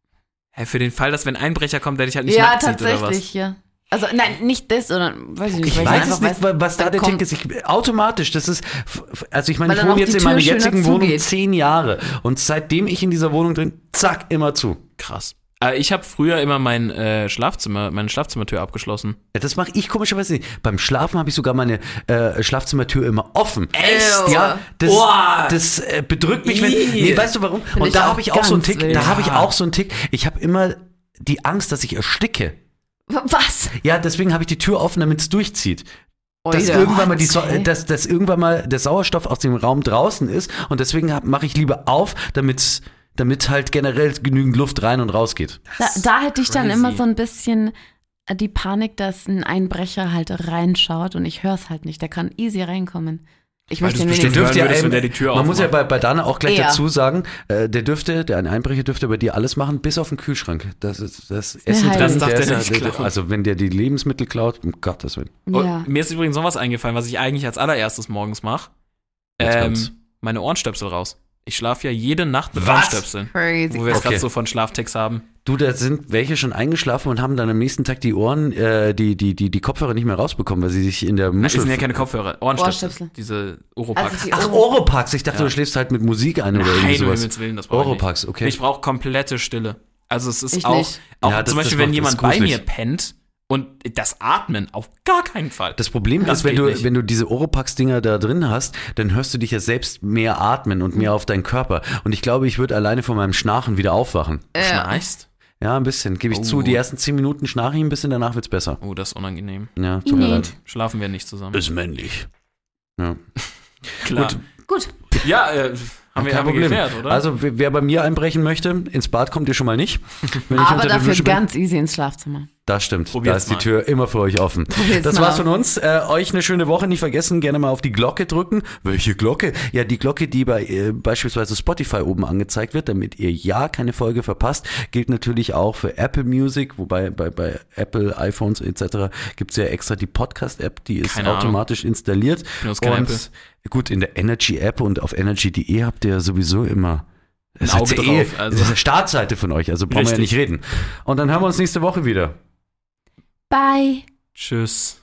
Hä, für den Fall, dass wenn ein Einbrecher kommt, der dich halt nicht
Ja,
nackt sieht oder was?
tatsächlich, ja. Also nein, nicht das, sondern weiß ich nicht.
Ich
weil
weiß
einfach
es nicht,
weiß,
was da
dann
der
kommt-
Tick ist. Ich, automatisch, das ist, also ich meine,
Weil
ich
dann
wohne
auch
jetzt
die
in meiner
Tür schöner
jetzigen Wohnung
zugeht.
zehn Jahre und seitdem ich in dieser Wohnung drin, zack, immer zu.
Krass. Äh, ich habe früher immer mein äh, Schlafzimmer, meine Schlafzimmertür abgeschlossen.
Ja, das mache ich komischerweise nicht. Beim Schlafen habe ich sogar meine äh, Schlafzimmertür immer offen.
Echt?
Ja, das,
Boah.
das äh, bedrückt mich. Wenn,
Ih.
nee, weißt du warum?
ich
Und da
auch
habe ich auch so einen
ganz
Tick.
wild.
Da habe ich
Ja.
auch so einen Tick. Ich habe immer die Angst, dass ich ersticke.
Was?
Ja, deswegen habe ich die Tür offen, damit es durchzieht. Dass
Oida.
irgendwann, mal die so
Hä?
dass, dass irgendwann mal der Sauerstoff aus dem Raum draußen ist und deswegen mache ich lieber auf, damit, damit halt generell genügend Luft rein und raus geht.
Da, da hätte ich dann
crazy.
immer so ein bisschen äh, die Panik, dass ein Einbrecher halt reinschaut und ich höre es halt nicht. Der kann easy reinkommen. Ich
Weil
möchte
du's
mir
bestimmt
nicht.
hören
ja,
würdest,
ähm,
wenn der die Tür
man muss ja
aufmacht.
bei, bei Dana auch gleich
Ja.
dazu sagen, äh, der dürfte, der ein Einbrecher dürfte bei dir alles machen, bis auf den Kühlschrank. Das ist das Essen
heilig.
drin.
Das darf
der
der
ist
nicht
ja-
klauen.
Also wenn der die Lebensmittel klaut, um Gottes Willen.
Und
Ja.
mir ist übrigens noch was eingefallen, was ich eigentlich als allererstes morgens mache.
Jetzt
Ähm,
kommt's.
meine Ohrenstöpsel raus. Ich schlafe ja jede Nacht mit
Was?
Ohrenstöpseln.
Crazy.
Wo wir jetzt
Okay.
gerade so von Schlaftext haben.
Du, da sind welche schon eingeschlafen und haben dann am nächsten Tag die Ohren, äh, die, die, die, die Kopfhörer nicht mehr rausbekommen, weil sie sich in der
Nein, das
Muschel...
sind ja keine Kopfhörer, Ohrenstöpsel.
Ohrstöpsel.
Diese Oropax.
Also die
Ach,
Ohren.
Oropax. Ich dachte,
Ja.
du schläfst halt mit Musik ein oder irgendwie
Nein, um
sowas.
Himmels Willen, das brauche ich
Oropax,
nicht.
okay.
Ich brauche komplette Stille. Also es ist
Ich
auch,
nicht.
auch
Ja, das-
zum
das
Beispiel,
macht-
wenn
das
jemand
ist
bei
gruselig.
mir pennt und das Atmen auf gar keinen Fall.
Das Problem
Das
ist, wenn
geht
du,
nicht.
wenn du diese Oropax-Dinger da drin hast, dann hörst du dich ja selbst mehr atmen und mehr auf deinen Körper. Und ich glaube, ich würde alleine von meinem Schnarchen wieder aufwachen.
Ja.
Schnarchst?
Ja, ein bisschen, gebe ich
Oh.
zu. Die ersten zehn Minuten schnarche ich ein bisschen, danach wird's besser.
Oh, das ist unangenehm.
Ja, tut mir
Nee.
leid.
Schlafen wir nicht zusammen.
Ist männlich. Ja.
Klar.
Gut.
Gut.
Ja, äh, haben wir,
Kein
haben wir
Problem.
geklärt, oder?
Also, wer wer bei mir einbrechen möchte, ins Bad kommt ihr schon mal nicht. Wenn ich
Aber
unter der
dafür
Dusche bin.
ganz easy ins Schlafzimmer.
Das stimmt.
Probiert's
da ist die
mal.
Tür immer für euch offen.
Probiert's
Das
mal
war's
aus.
von uns. Äh, euch eine schöne Woche. Nicht vergessen, gerne mal auf die Glocke drücken. Welche Glocke? Ja, die Glocke, die bei äh, beispielsweise Spotify oben angezeigt wird, damit ihr ja keine Folge verpasst. Gilt natürlich auch für Apple Music, wobei bei, bei Apple, iPhones et cetera gibt's ja extra die Podcast-App, die ist
Keine Ahnung.
automatisch installiert.
benutze keine
Und
Apple.
gut, in der Energy-App und auf energy punkt de habt ihr sowieso immer das
Ein
ist
Auge
eh,
drauf, also.
das ist eine Startseite von euch, also brauchen wir ja
Richtig.
nicht reden. Und dann hören wir uns nächste Woche wieder.
Bye.
Tschüss.